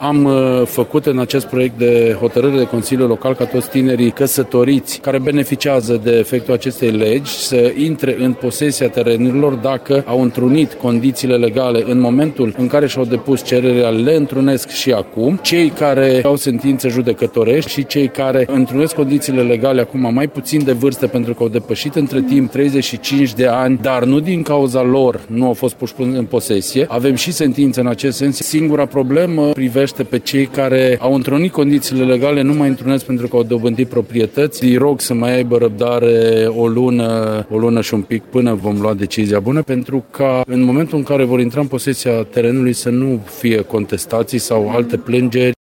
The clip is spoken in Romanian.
Am făcut în acest proiect de hotărâre de Consiliu Local ca toți tinerii căsătoriți care beneficiază de efectul acestei legi să intre în posesia terenurilor dacă au întrunit condițiile legale în momentul în care și-au depus cererea, le întrunesc și acum. Cei care au sentințe judecătorești și cei care întrunesc condițiile legale acum mai puțin de vârstă pentru că au depășit între timp 35 de ani, dar nu din cauza lor nu au fost puși în posesie. Avem și sentințe în acest sens. Singura problemă privește pe cei care au întrunit condițiile legale, nu mai întrunesc pentru că au dobândit proprietăți. Îi rog să mai aibă răbdare o lună și un pic până vom lua decizia bună, pentru ca în momentul în care vor intra în posesia terenului să nu fie contestații sau alte plângeri.